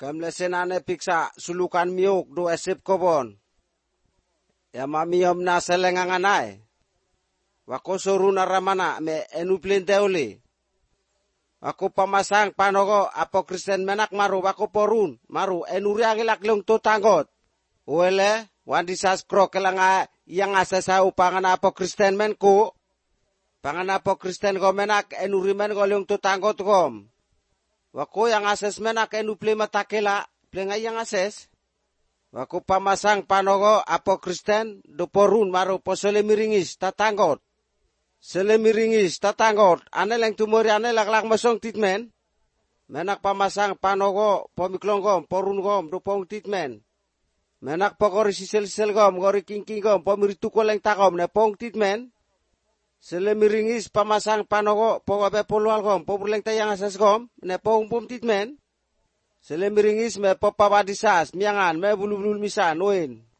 Kamlesenane piksa sulukan miuk do esip kobon. Ya mamiyom na selenganganay. Wako soruna ramana me enuplin teuli. Wako pamasang panogo apo Kristen menak maru wako porun maru enuri angilaklong to tanggot. Uele wandisas krokelanga yang asasa upangan apo Kristen men ku. Pangan apo Kristen ko menak enuri men golong to tanggot kom. Wako yang ases menak enuple matakela plenga yang ases. Wako pamasang panogo apo Kristen do porun maru posole miringis tatanggot. Sele miringis tatanggot aneleng tumori anelak masong titmen. Menak pamasang panogo pomiklonggom porungom do pong titmen. Menak pokori sisel-selgom gori kingkinggom pomiritukoleng takom ne pong titmen. Sele miringis pamasang panogo pogobe polualgom popurleng tayang asasgom ne pong pom titmen. Sele miringis me popawadisas miangan me bulubulul misan oin.